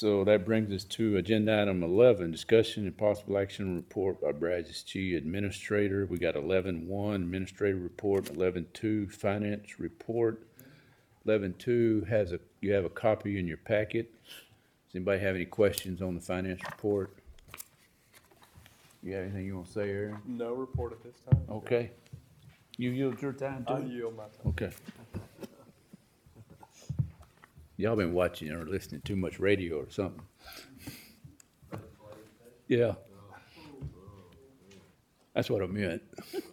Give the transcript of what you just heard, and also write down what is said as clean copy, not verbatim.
So that brings us to agenda item 11, discussion and possible action report by Brazos G, Administrator. We got 11-1, Administrator Report, 11-2, Finance Report. 11-2 you have a copy in your packet. Does anybody have any questions on the finance report? You have anything you want to say, Aaron? No report at this time. Okay. You yield your time I too? yield my time. Okay. Y'all been watching or listening too much radio or something. Yeah. That's what I meant.